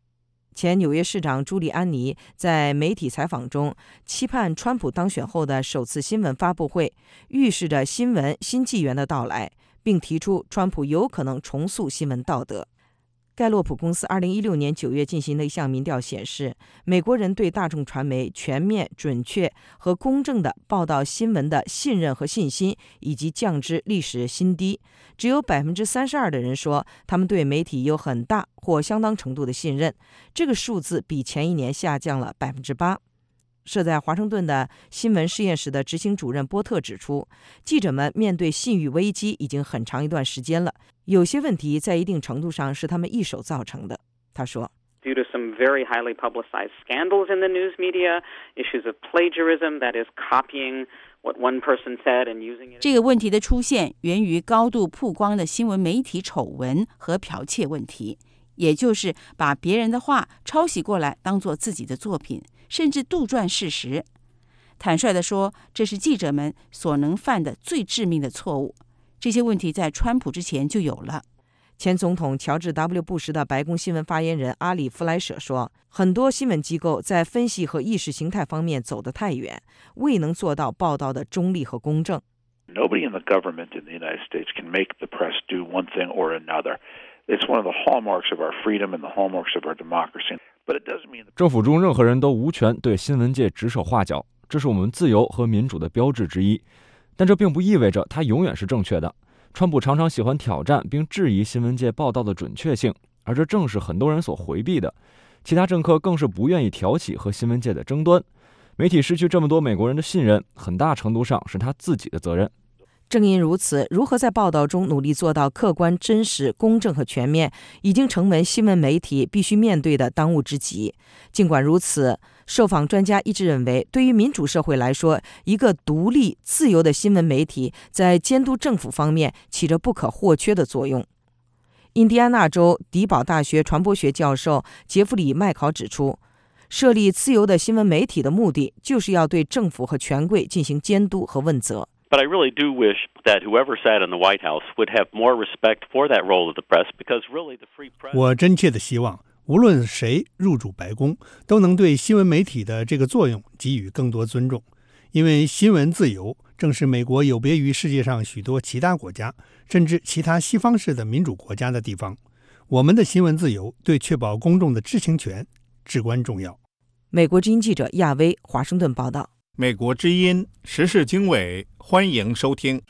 前纽约市长朱利安尼在媒体采访中期盼川普当选后的首次新闻发布会预示着新闻新纪元的到来，并提出川普有可能重塑新闻道德。盖洛普公司二零一六年九月进行的一项民调显示，美国人对大众传媒全面、准确和公正的报道新闻的信任和信心已经降至历史新低。只有百分之三十二的人说他们对媒体有很大或相当程度的信任，这个数字比前一年下降了百分之八。设在华盛顿的新闻实验室的执行主任波特指出，记者们面对信誉危机已经很长一段时间了，有些问题在一定程度上是他们一手造成的。他说 Due to some very highly publicized scandals in the news media, issues of plagiarism, that is copying what one person said and using it. 这个问题的出现源于高度曝光的新闻媒体丑闻和剽窃问题，也就是把别人的话抄袭过来当作自己的作品，甚至杜撰事实。坦率地说，这是记者们所能犯的最致命的错误。这些问题在川普之前就有了。前总统乔治 W 布什的白宫新闻发言人阿里弗莱舍说，很多新闻机构在分析和意识形态方面走得太远，未能做到报道的中立和公正。 Nobody in the government in the United States can make the press do one thing or another. It's one of the hallmarks of our freedom and the hallmarks of our democracy. But it doesn't mean 政府中任何人都无权对新闻界指手画脚，这是我们自由和民主的标志之一。但这并不意味着它永远是正确的。川普常常喜欢挑战并质疑新闻界报道的准确性，而这正是很多人所回避的。其他政客更是不愿意挑起和新闻界的争端。媒体失去这么多美国人的信任，很大程度上是他自己的责任。正因如此，如何在报道中努力做到客观、真实、公正和全面，已经成为新闻媒体必须面对的当务之急。尽管如此，受访专家一致认为，对于民主社会来说，一个独立、自由的新闻媒体在监督政府方面起着不可或缺的作用。印第安纳州迪堡大学传播学教授杰弗里·麦考指出，设立自由的新闻媒体的目的，就是要对政府和权贵进行监督和问责。 But I really do wish that whoever sat in the White House would have more respect for that role of the press, because really the free press. 我真切的希望，无论谁入主白宫，都能对新闻媒体的这个作用给予更多尊重，因为新闻自由正是美国有别于世界上许多其他国家，甚至其他西方式的民主国家的地方。我们的新闻自由对确保公众的知情权至关重要。 美国之音记者亚威，华盛顿报道。 美国之音时事经纬，欢迎收听。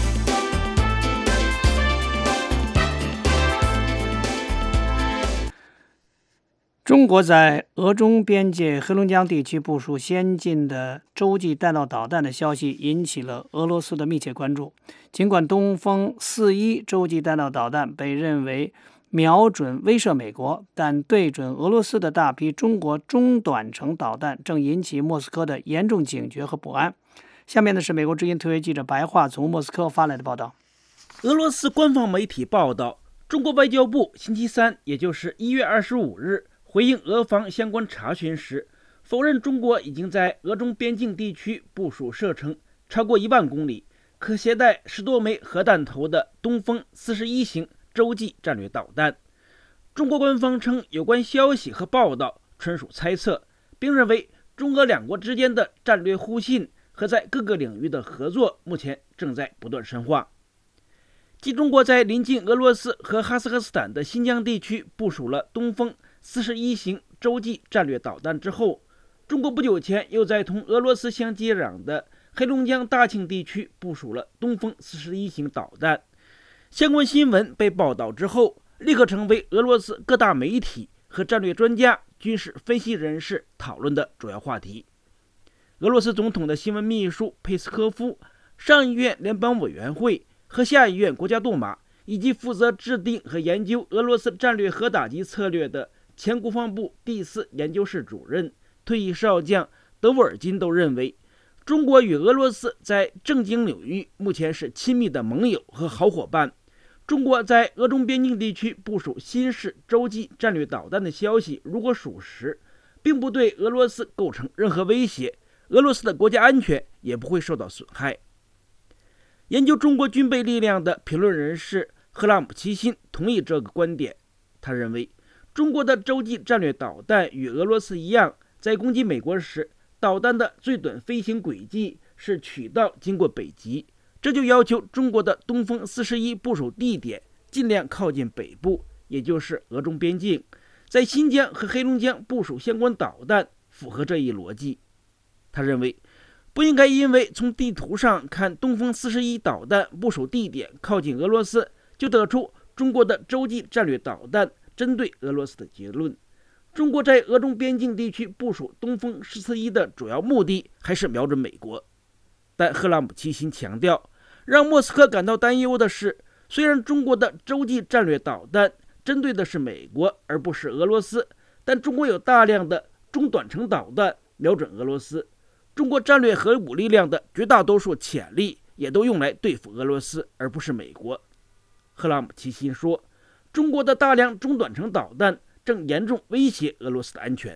中国在俄中边界黑龙江地区部署先进的洲际弹道导弹的消息引起了俄罗斯的密切关注。尽管东风四一洲际弹道导弹被认为瞄准威慑美国，但对准俄罗斯的大批中国中短程导弹正引起莫斯科的严重警觉和不安。下面的是美国之音特约记者白桦从莫斯科发来的报道。 俄罗斯官方媒体报道，中国外交部星期三，也就是一月二十五日，回应俄方相关查询时，否认中国已经在俄中边境地区部署射程超过一万公里、可携带十多枚核弹头的东风四十一型洲际战略导弹。中国官方称，有关消息和报道纯属猜测，并认为中俄两国之间的战略互信和在各个领域的合作目前正在不断深化。继中国在临近俄罗斯和哈萨克斯坦的新疆地区部署了东风四十一型洲际战略导弹之后，中国不久前又在同俄罗斯相接壤的黑龙江大庆地区部署了东风四十一型导弹。相关新闻被报道之后，立刻成为俄罗斯各大媒体和战略专家、军事分析人士讨论的主要话题。俄罗斯总统的新闻秘书佩斯科夫、上议院联邦委员会和下议院国家杜马，以及负责制定和研究俄罗斯战略核打击策略的前国防部第四研究室主任、退役少将德沃尔金都认为，中国与俄罗斯在政经领域目前是亲密的盟友和好伙伴。中国在俄中边境地区部署新式洲际战略导弹的消息，如果属实，并不对俄罗斯构成任何威胁，俄罗斯的国家安全也不会受到损害。研究中国军备力量的评论人士赫拉姆齐辛同意这个观点。他认为， 中国的洲际战略导弹与俄罗斯一样，在攻击美国时，导弹的最短飞行轨迹是曲道经过北极，这就要求中国的东风四十一部署地点尽量靠近北部，也就是俄中边境。在新疆和黑龙江部署相关导弹，符合这一逻辑。他认为，不应该因为从地图上看东风四十一导弹部署地点靠近俄罗斯，就得出中国的洲际战略导弹针对俄罗斯的结论。中国在俄中边境地区部署东风十四一的主要目的还是瞄准美国。但赫拉姆齐辛强调，让莫斯科感到担忧的是，虽然中国的洲际战略导弹针对的是美国而不是俄罗斯，但中国有大量的中短程导弹瞄准俄罗斯。中国战略核武力量的绝大多数潜力也都用来对付俄罗斯，而不是美国。赫拉姆齐辛说，中国的大量中短程导弹正严重威胁俄罗斯的安全。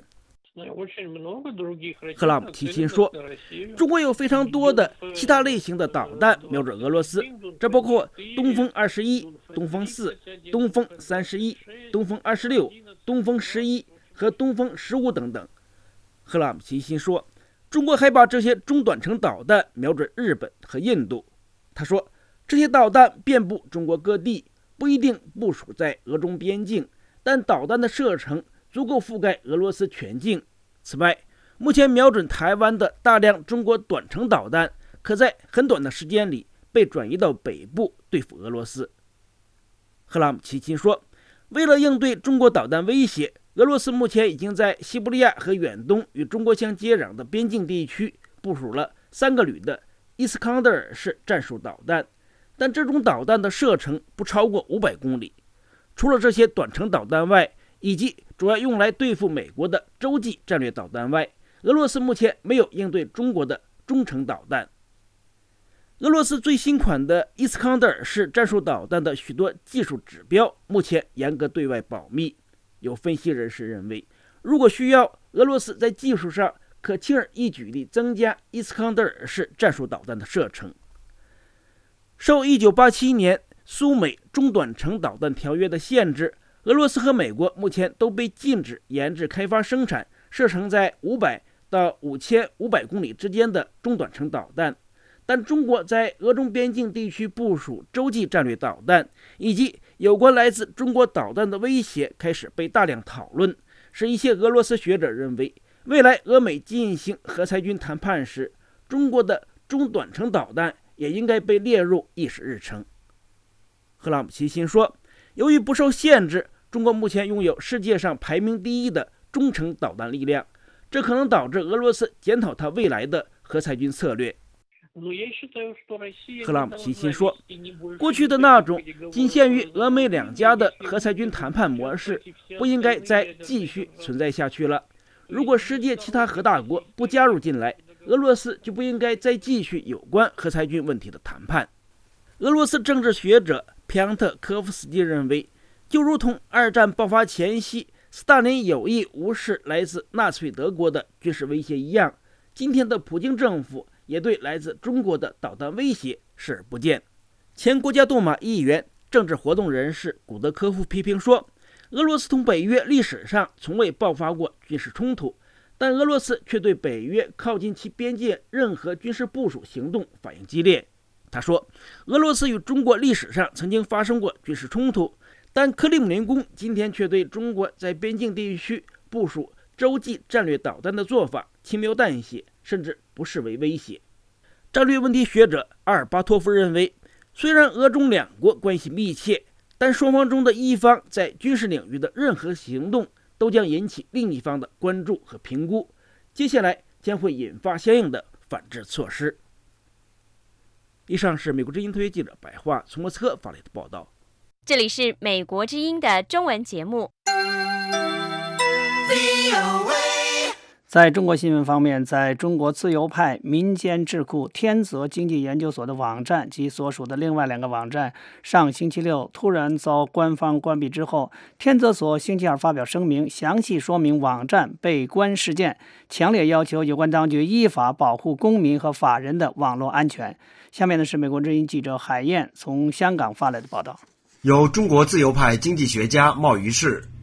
赫拉姆齐辛说，中国有非常多的其他类型的导弹瞄准俄罗斯，这包括东风二十一、东风四、东风三十一、东风二十六、东风十一和东风十五等等。赫拉姆齐辛说，中国还把这些中短程导弹瞄准日本和印度。他说，这些导弹遍布中国各地，不一定部署在俄中边境，但导弹的射程足够覆盖俄罗斯全境。此外，目前瞄准台湾的大量中国短程导弹，可在很短的时间里被转移到北部对付俄罗斯。赫拉姆齐辛说，为了应对中国导弹威胁，俄罗斯目前已经在西伯利亚和远东与中国相接壤的边境地区部署了三个旅的伊斯康德尔式战术导弹，但这种导弹的射程不超过五百公里。除了这些短程导弹外，以及主要用来对付美国的洲际战略导弹外，俄罗斯目前没有应对中国的中程导弹。俄罗斯最新款的伊斯康德尔式战术导弹的许多技术指标目前严格对外保密。有分析人士认为，如果需要，俄罗斯在技术上可轻而易举地增加伊斯康德尔式战术导弹的射程。受一九八七年苏美中短程导弹条约的限制，俄罗斯和美国目前都被禁止研制、开发、生产射程在五百到五千五百公里之间的中短程导弹。但中国在俄中边境地区部署洲际战略导弹，以及有关来自中国导弹的威胁开始被大量讨论，使一些俄罗斯学者认为，未来俄美进行核裁军谈判时，中国的中短程导弹也应该被列入议事日程。赫拉姆齐辛说，由于不受限制，中国目前拥有世界上排名第一的中程导弹力量，这可能导致俄罗斯检讨它未来的核裁军策略。赫拉姆齐辛说，过去的那种仅限于俄美两家的核裁军谈判模式不应该再继续存在下去了。如果世界其他核大国不加入进来，俄罗斯就不应该再继续有关核裁军问题的谈判。俄罗斯政治学者皮昂特科夫斯基认为，就如同二战爆发前夕斯大林有意无视来自纳粹德国的军事威胁一样，今天的普京政府也对来自中国的导弹威胁视而不见。前国家杜马议员、政治活动人士古德科夫批评说，俄罗斯同北约历史上从未爆发过军事冲突，但俄罗斯却对北约靠近其边界任何军事部署行动反应激烈。他说，俄罗斯与中国历史上曾经发生过军事冲突，但克里姆林宫今天却对中国在边境地区部署洲际战略导弹的做法轻描淡写，甚至不视为威胁。战略问题学者阿尔巴托夫认为，虽然俄中两国关系密切，但双方中的一方在军事领域的任何行动都将引起另一方的关注和评估，接下来将会引发相应的反制措施。以上是美国之音特约记者白桦从莫斯科发来的报道。 这里是美国之音的中文节目。 在中国新闻方面，在中国自由派民间智库天泽经济研究所的网站及所属的另外两个网站上星期六突然遭官方关闭之后，天泽所星期二发表声明，详细说明网站被关事件，强烈要求有关当局依法保护公民和法人的网络安全。下面呢是美国之音记者海燕从香港发来的报道。 由中国自由派经济学家茂于士、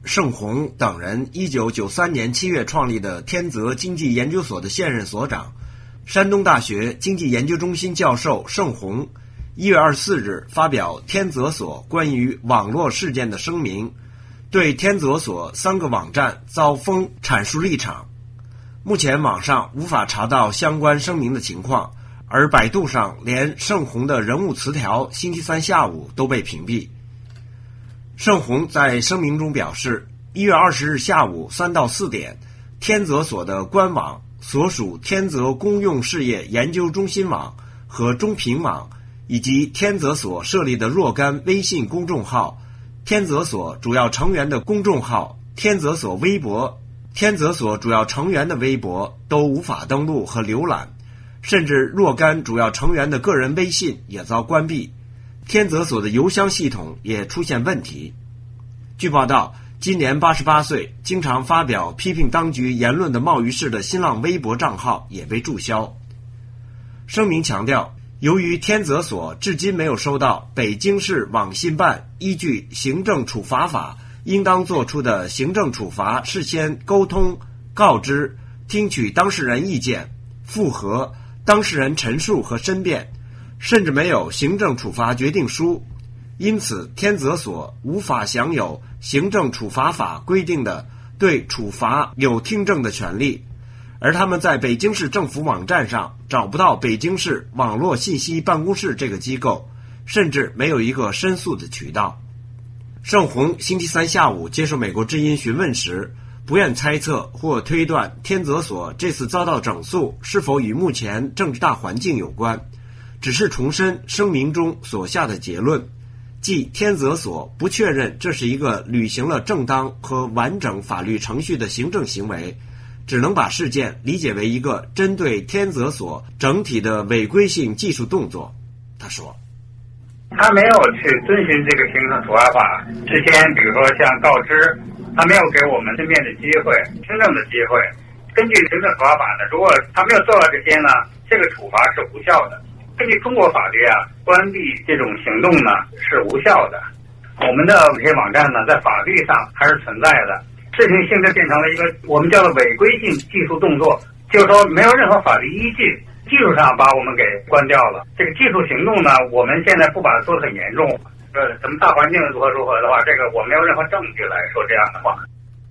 盛洪等人一九九三年七月创立的天泽经济研究所的现任所长、山东大学经济研究中心教授盛洪一月二十四日发表天泽所关于网络事件的声明，对天泽所三个网站遭封阐述立场。目前网上无法查到相关声明的情况，而百度上连盛洪的人物词条星期三下午都被屏蔽。盛洪在声明中表示，一月二十日下午三到四点，天泽所的官网、所属天泽公用事业研究中心网和中评网，以及天泽所设立的若干微信公众号、天泽所主要成员的公众号、天泽所微博、天泽所主要成员的微博都无法登录和浏览，甚至若干主要成员的个人微信也遭关闭。天泽所的邮箱系统也出现问题。据报道，今年八十八岁、经常发表批评当局言论的茂于氏的新浪微博账号也被注销。声明强调，由于天泽所至今没有收到北京市网信办依据行政处罚法应当作出的行政处罚事先沟通、告知、听取当事人意见、复核、当事人陈述和申辩，甚至没有行政处罚决定书，因此天泽所无法享有行政处罚法规定的对处罚有听证的权利，而他们在北京市政府网站上找不到北京市网络信息办公室这个机构，甚至没有一个申诉的渠道。盛洪星期三下午接受美国之音询问时，不愿猜测或推断天泽所这次遭到整肃是否与目前政治大环境有关，只是重申声明中所下的结论，即天泽所不确认这是一个履行了正当和完整法律程序的行政行为，只能把事件理解为一个针对天泽所整体的违规性技术动作。他说， 他没有去遵循这个行政处罚法，之前比如说像告知，他没有给我们申辩的机会、听证的机会。根据行政处罚法呢，如果他没有做到这些呢，这个处罚是无效的。根据中国法律啊，关闭这种行动呢是无效的。我们的这些网站呢，在法律上还是存在的。事情性质变成了一个我们叫做违规性技术动作，就是说没有任何法律依据，技术上把我们给关掉了。这个技术行动呢，我们现在不把它做得很严重。呃，咱们大环境如何如何的话，这个我没有任何证据来说这样的话。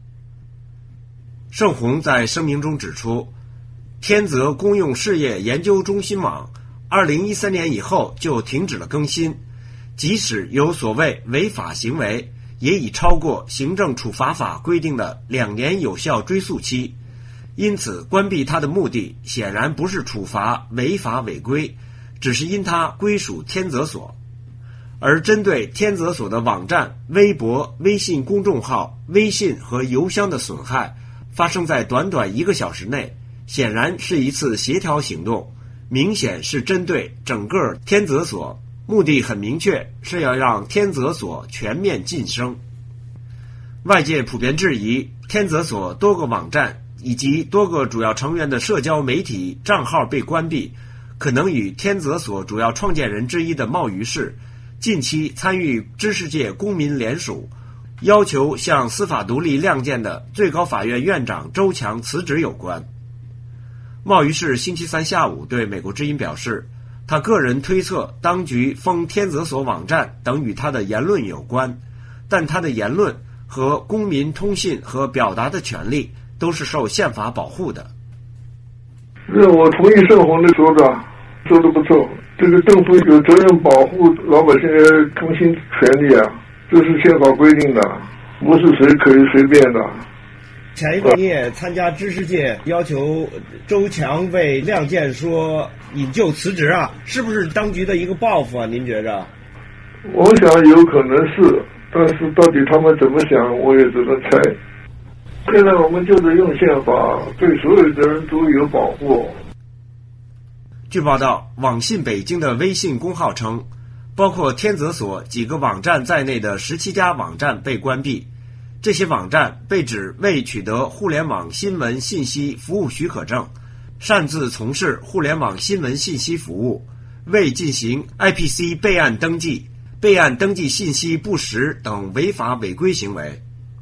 盛洪在声明中指出，天泽公用事业研究中心网二零一三年以后就停止了更新，即使有所谓违法行为，也已超过行政处罚法规定的两年有效追诉期，因此关闭它的目的显然不是处罚违法违规，只是因它归属天泽所。而针对天泽所的网站、微博、微信公众号、微信和邮箱的损害发生在短短一个小时内，显然是一次协调行动，明显是针对整个天泽所，目的很明确，是要让天泽所全面晋升。外界普遍质疑天泽所多个网站以及多个主要成员的社交媒体账号被关闭，可能与天泽所主要创建人之一的茂于氏近期参与知识界公民联署，要求向司法独立亮剑的最高法院院长周强辞职有关。茂于氏星期三下午对美国之音表示，他个人推测当局封天泽所网站等与他的言论有关，但他的言论和公民通信和表达的权利都是受宪法保护的。 是我同意盛洪的说的，说的不错。这个政府有责任保护老百姓的通信权利啊，这是宪法规定的，不是谁可以随便的。 前一个你也参加知识界，要求周强为亮剑说引咎辞职啊，是不是当局的一个报复啊？您觉着？ 我想有可能是，但是到底他们怎么想，我也只能猜。现在我们就是用宪法对所有的人都有保护。 据报道，网信北京的微信公号称，包括天泽所几个网站在内的十七家网站被关闭。这些网站被指未取得互联网新闻信息服务许可证，擅自从事互联网新闻信息服务，未进行 I P C 备案登记、备案登记信息不实等违法违规行为。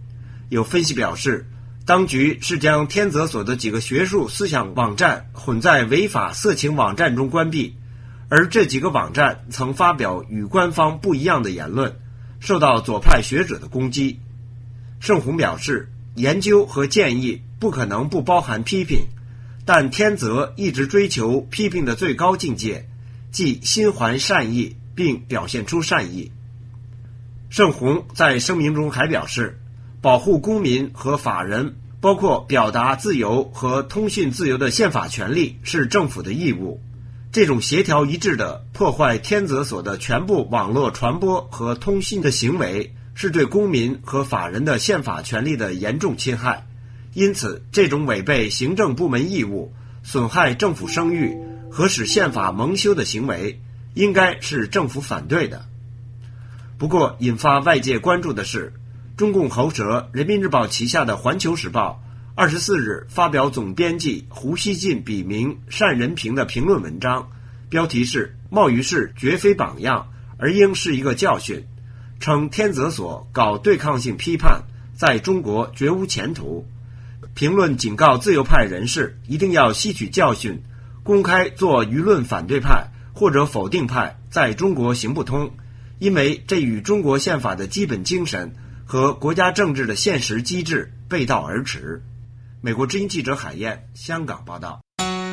有分析表示，当局是将天泽所的几个学术思想网站混在违法色情网站中关闭，而这几个网站曾发表与官方不一样的言论，受到左派学者的攻击。盛宏表示，研究和建议不可能不包含批评，但天泽一直追求批评的最高境界，即心怀善意并表现出善意。盛宏在声明中还表示，保护公民和法人，包括表达自由和通讯自由的宪法权利是政府的义务。这种协调一致的破坏天泽所的全部网络传播和通信的行为，是对公民和法人的宪法权利的严重侵害。因此，这种违背行政部门义务、损害政府声誉和使宪法蒙羞的行为，应该是政府反对的。不过，引发外界关注的是，中共喉舌人民日报旗下的环球时报二十四日发表总编辑胡锡进笔名单仁平的评论文章，标题是“贸于事绝非榜样，而应是一个教训”，称天泽所搞对抗性批判，在中国绝无前途。评论警告自由派人士一定要吸取教训，公开做舆论反对派或者否定派在中国行不通，因为这与中国宪法的基本精神和国家政治的现实机制背道而驰。美国之音记者海燕，香港报道。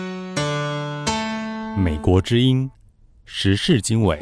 美国之音时事经纬。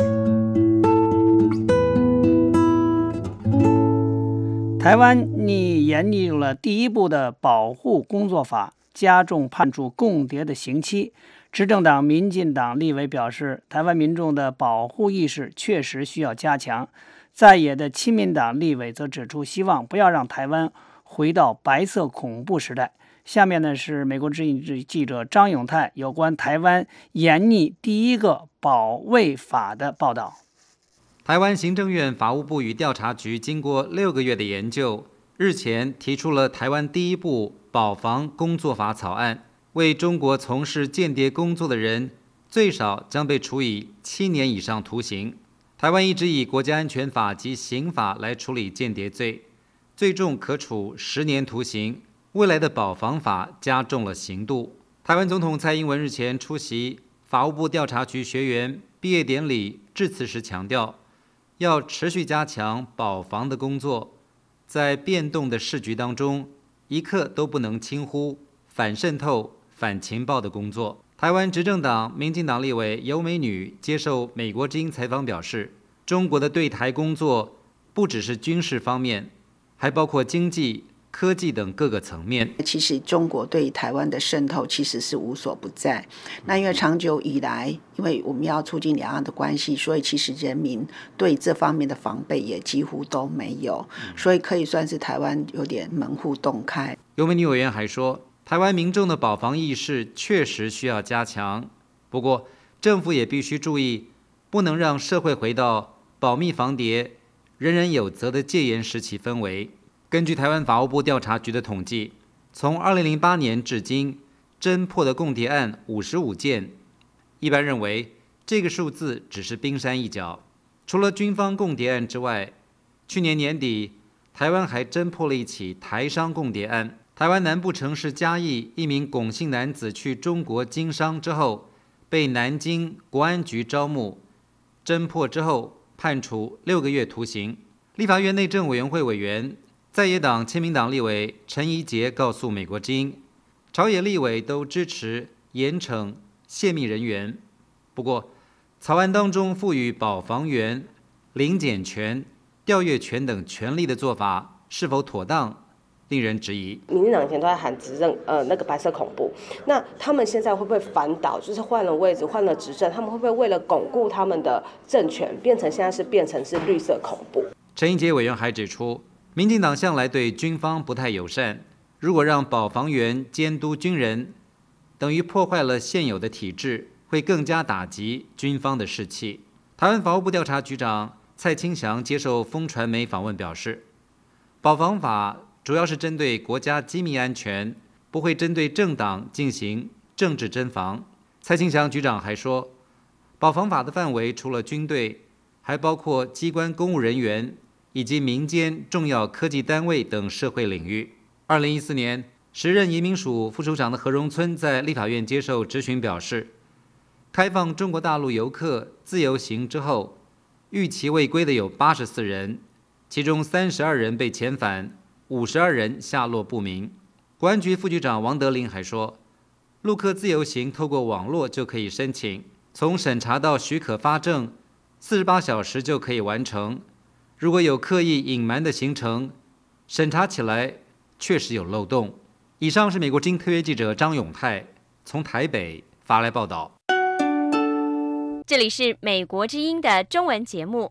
台湾拟研拟了第一部的保护工作法，加重判处共谍的刑期。执政党民进党立委表示，台湾民众的保护意识确实需要加强。在野的亲民党立委则指出，希望不要让台湾回到白色恐怖时代。下面呢是美国之音记者张永泰有关台湾研拟第一个保卫法的报道。 台湾行政院法务部与调查局经过六个月的研究，日前提出了台湾第一部保防工作法草案，为中国从事间谍工作的人最少将被处以七年以上徒刑。台湾一直以国家安全法及刑法来处理间谍罪，最重可处十年徒刑。未来的保防法加重了刑度。台湾总统蔡英文日前出席法务部调查局学员毕业典礼致辞时强调，要持续加强保防的工作，在变动的市局当中，一刻都不能轻忽反渗透、反情报的工作。台湾执政党民进党立委尤美女接受美国之音采访表示，中国的对台工作不只是军事方面，还包括经济、科技等各个层面。 其实中国对台湾的渗透其实是无所不在。那因为长久以来，因为我们要促进两岸的关系，所以其实人民对这方面的防备也几乎都没有，所以可以算是台湾有点门户洞开。 尤美女委员还说，台湾民众的保防意识确实需要加强，不过政府也必须注意，不能让社会回到保密防谍、人人有责的戒严时期氛围。根据台湾法务部调查局的统计，从二零零八年至今，侦破的共谍案五十五件。一般认为，这个数字只是冰山一角。除了军方共谍案之外，去年年底，台湾还侦破了一起台商共谍案。台湾南部城市嘉义一名龚姓男子去中国经商之后，被南京国安局招募，侦破之后判处六个月徒刑。立法院内政委员会委员、在野党亲民党立委陈怡杰告诉美国之音，朝野立委都支持严惩泄密人员。不过，草案当中赋予保防员临检权、调阅权等权利的做法是否妥当，令人质疑。 民进党以前都在喊执政，呃，那个白色恐怖。那他们现在会不会反倒，就是换了位置，换了执政，他们会不会为了巩固他们的政权，变成现在是变成是绿色恐怖？ 陈英杰委员还指出，民进党向来对军方不太友善，如果让保防员监督军人，等于破坏了现有的体制，会更加打击军方的士气。台湾法务部调查局长蔡清祥接受风传媒访问表示，保防法主要是针对国家机密安全，不会针对政党进行政治侦防。蔡清祥局长还说，保防法的范围除了军队，还包括机关公务人员以及民间重要科技单位等社会领域。二零一四年，时任移民署副署长的何荣村在立法院接受质询表示，开放中国大陆游客自由行之后，逾期未归的有八十四人，其中三十二人被遣返，五十二人下落不明。国安局副局长王德林还说，陆客自由行透过网络就可以申请，从审查到许可发证，四十八小时就可以完成。如果有刻意隐瞒的行程，审查起来确实有漏洞。以上是美国之音特约记者张永泰从台北发来报道。 这里是美国之音的中文节目。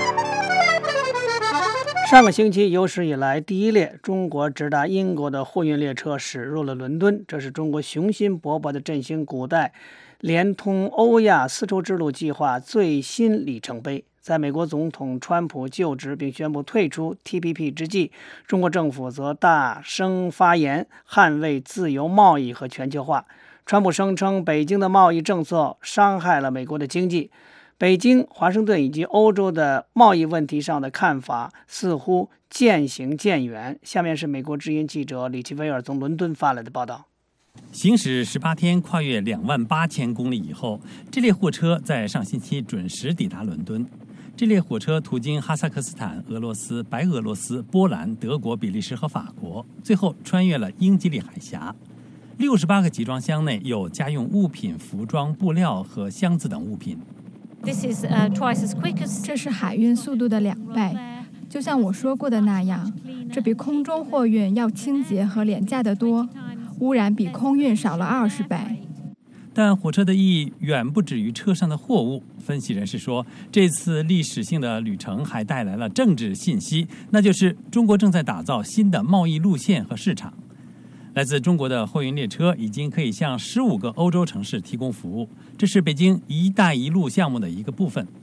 上个星期有史以来第一列中国直达英国的货运列车驶入了伦敦，这是中国雄心勃勃的振兴古代连通欧亚丝绸之路计划最新里程碑。在美国总统川普就职并宣布退出 T P P 之际，中国政府则大声发言，捍卫自由贸易和全球化。川普声称北京的贸易政策伤害了美国的经济，北京、华盛顿以及欧洲的贸易问题上的看法似乎渐行渐远。下面是美国之音记者李奇威尔从伦敦发来的报道。 行驶十八天，跨越两万八千公里以后，这列货车在上星期准时抵达伦敦。这列火车途经哈萨克斯坦、俄罗斯、白俄罗斯、波兰、德国、比利时和法国，最后穿越了英吉利海峡。六十八个集装箱内有家用物品、服装、布料和箱子等物品。 This is, uh, twice as quick as... 这是海运速度的两倍。就像我说过的那样，这比空中货运要清洁和廉价得多，污染比空运少了二十倍。 但火车的意义远不止于车上的货物。分析人士说，这次历史性的旅程还带来了政治信息，那就是中国正在打造新的贸易路线和市场。来自中国的货运列车已经可以向十五个欧洲城市提供服务，这是北京“一带一路”项目的一个部分。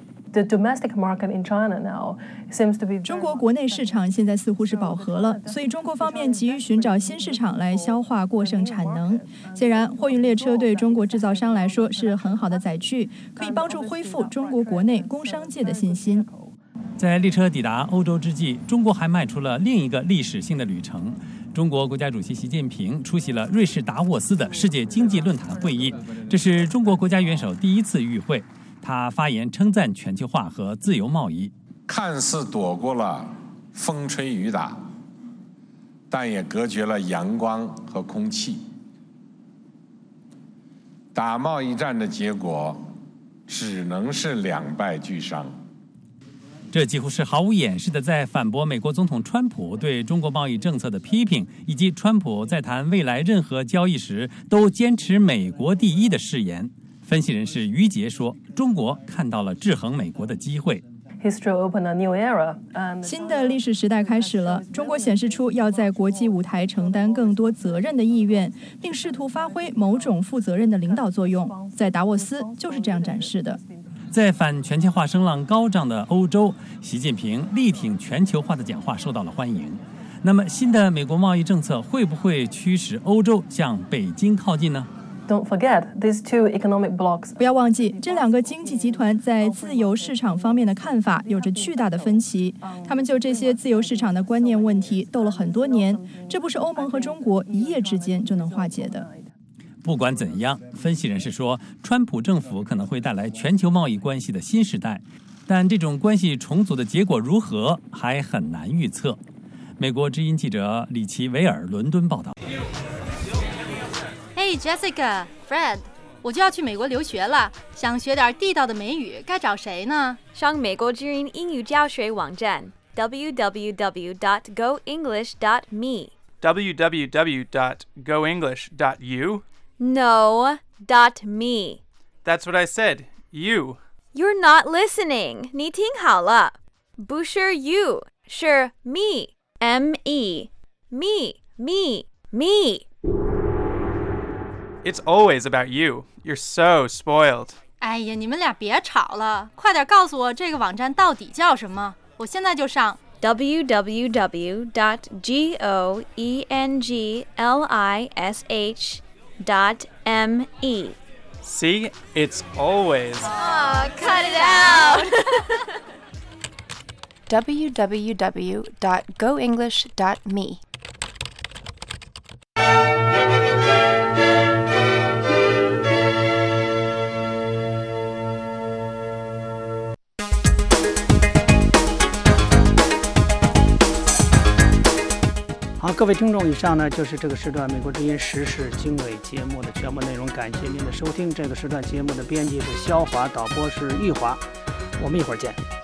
中国国内市场现在似乎是饱和了，所以中国方面急于寻找新市场来消化过剩产能。显然，货运列车对中国制造商来说是很好的载具，可以帮助恢复中国国内工商界的信心。 在列车抵达欧洲之际，中国还迈出了另一个历史性的旅程。中国国家主席习近平出席了瑞士达沃斯的世界经济论坛会议，这是中国国家元首第一次与会。他发言称赞全球化和自由贸易， 看似躲过了风吹雨打，但也隔绝了阳光和空气。打贸易战的结果只能是两败俱伤。 这几乎是毫无掩饰的在反驳美国总统川普对中国贸易政策的批评，以及川普在谈未来任何交易时都坚持美国第一的誓言。分析人士于杰说，中国看到了制衡美国的机会。 新的历史时代开始了，中国显示出要在国际舞台承担更多责任的意愿，并试图发挥某种负责任的领导作用。在达沃斯就是这样展示的。 在反全球化声浪高涨的欧洲，习近平力挺全球化的讲话受到了欢迎。那么，新的美国贸易政策会不会驱使欧洲向北京靠近呢 ？Don't forget these two economic blocs. 不要忘记，这两个经济集团在自由市场方面的看法有着巨大的分歧。他们就这些自由市场的观念问题斗了很多年，这不是欧盟和中国一夜之间就能化解的。 不管怎样，分析人士说，川普政府可能会带来全球贸易关系的新时代，但这种关系重组的结果如何，还很难预测。美国之音记者李奇维尔伦敦报道。 Hey Jessica, Fred， 我就要去美国留学了，想学点地道的美语，该找谁呢？ 上美国之音英语教学网站 double-u double-u double-u dot go english dot me double-u double-u double-u dot go english dot you No, dot me. That's what I said, you. You're not listening. 你听好了，不是 you， 是 me, M-E, me, me, me.It's always about you. You're so spoiled. 哎呀，你们俩别吵了，快点告诉我这个网站到底叫什么，我现在就上。 double-u double-u double-u dot go english dot me. See, it's always. Oh, cut it out. w w w dot go english dot me。 好，各位听众，以上呢就是这个时段美国之音时事经纬节目的全部内容，感谢您的收听。这个时段节目的编辑是肖华，导播是玉华，我们一会儿见。